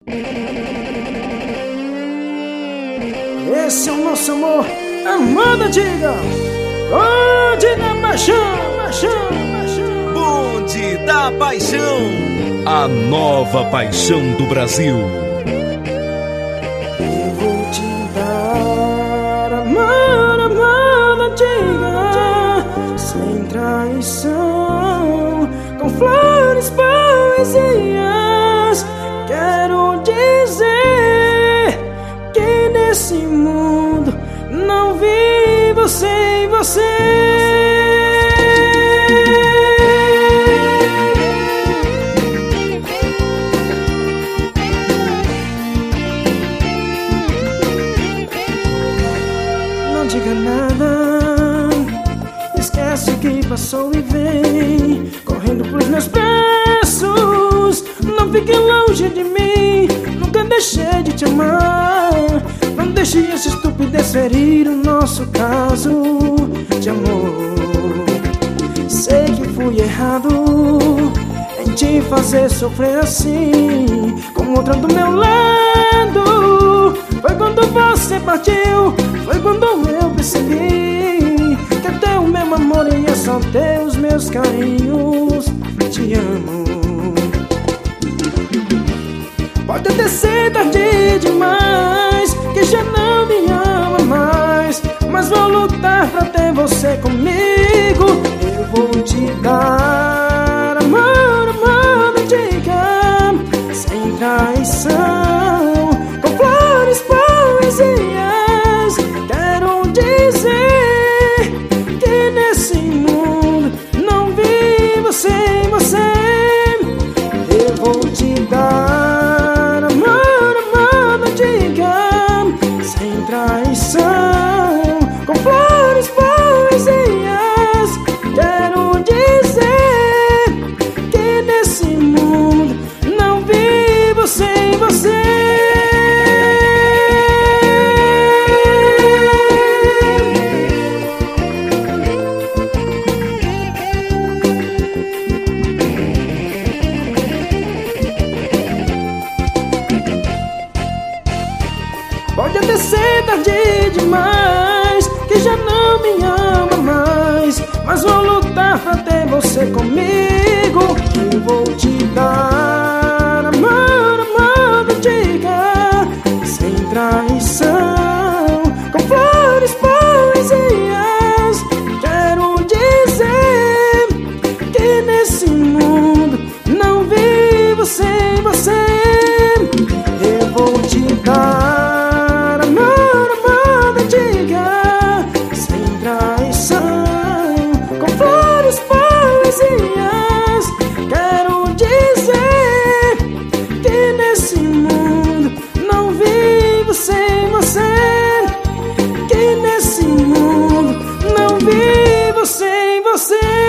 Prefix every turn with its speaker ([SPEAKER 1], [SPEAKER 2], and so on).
[SPEAKER 1] Esse é o nosso amor, amor antiga. Bonde da Paixão, Paixão, Paixão.
[SPEAKER 2] Bonde da Paixão, a nova paixão do Brasil.
[SPEAKER 1] Eu vou te dar amor, amor antiga, sem traição, com flores, poesias. Quero dizer que nesse mundo não vivo sem você. Não diga nada, esquece o que passou e vem correndo pros meus braços. Não fique longe de mim, nunca deixei de te amar. Não deixe essa estupidez ferir o nosso caso de amor. Sei que fui errado em te fazer sofrer assim, com outra do meu lado. Foi quando você partiu, foi quando eu percebi que até o meu amor ia só ter os meus carinhos. Te amo. Pode até ser tarde demais, que já não me ama mais, mas vou lutar pra ter você comigo. Eu vou te dar amor, amor antiga, sem traição, com flores, poesias. Quero dizer que nesse mundo não vivo sem você. Eu vou te dar amor, amor antiga, sem traição, com flores, poesias. Quero dizer que nesse mundo não vivo sem você. Pode até ser tarde demais, que já não me ama mais, mas vou lutar pra ter você comigo. Eu vou te dar amor, amor antiga, sem traição, com flores, poesias. Quero dizer que nesse mundo não vivo sem você. Eu vou te dar amor, amor antiga, sem traição, com flores, poesias. Quero dizer que nesse mundo não vivo sem você, que nesse mundo não vivo sem você.